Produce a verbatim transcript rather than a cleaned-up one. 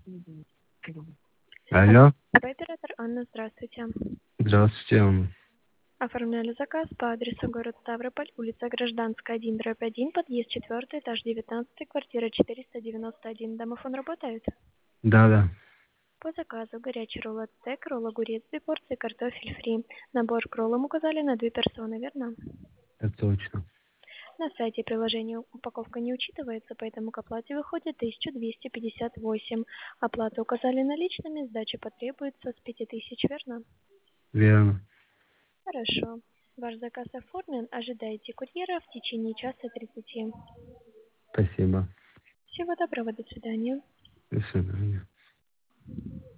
Алло, Оператор Анна, здравствуйте. здравствуйте. Оформляли заказ по адресу город Ставрополь, улица Гражданская, один, дробь один, подъезд четвертый, этаж девятнадцатый, квартира четыреста девяносто один. Домофон работает? Да, да, По заказу горячий ролл от стейк, ролл огурец, две порции, картофель фри. Набор к роллам указали на две персоны, верно? это точно. На сайте приложения упаковка не учитывается, поэтому к оплате выходит тысяча двести пятьдесят восемь. Оплату указали наличными, сдача потребуется с пяти тысяч, верно? Верно. Хорошо. Ваш заказ оформлен. Ожидайте курьера в течение часа тридцати. Спасибо. Всего доброго. До свидания. До свидания.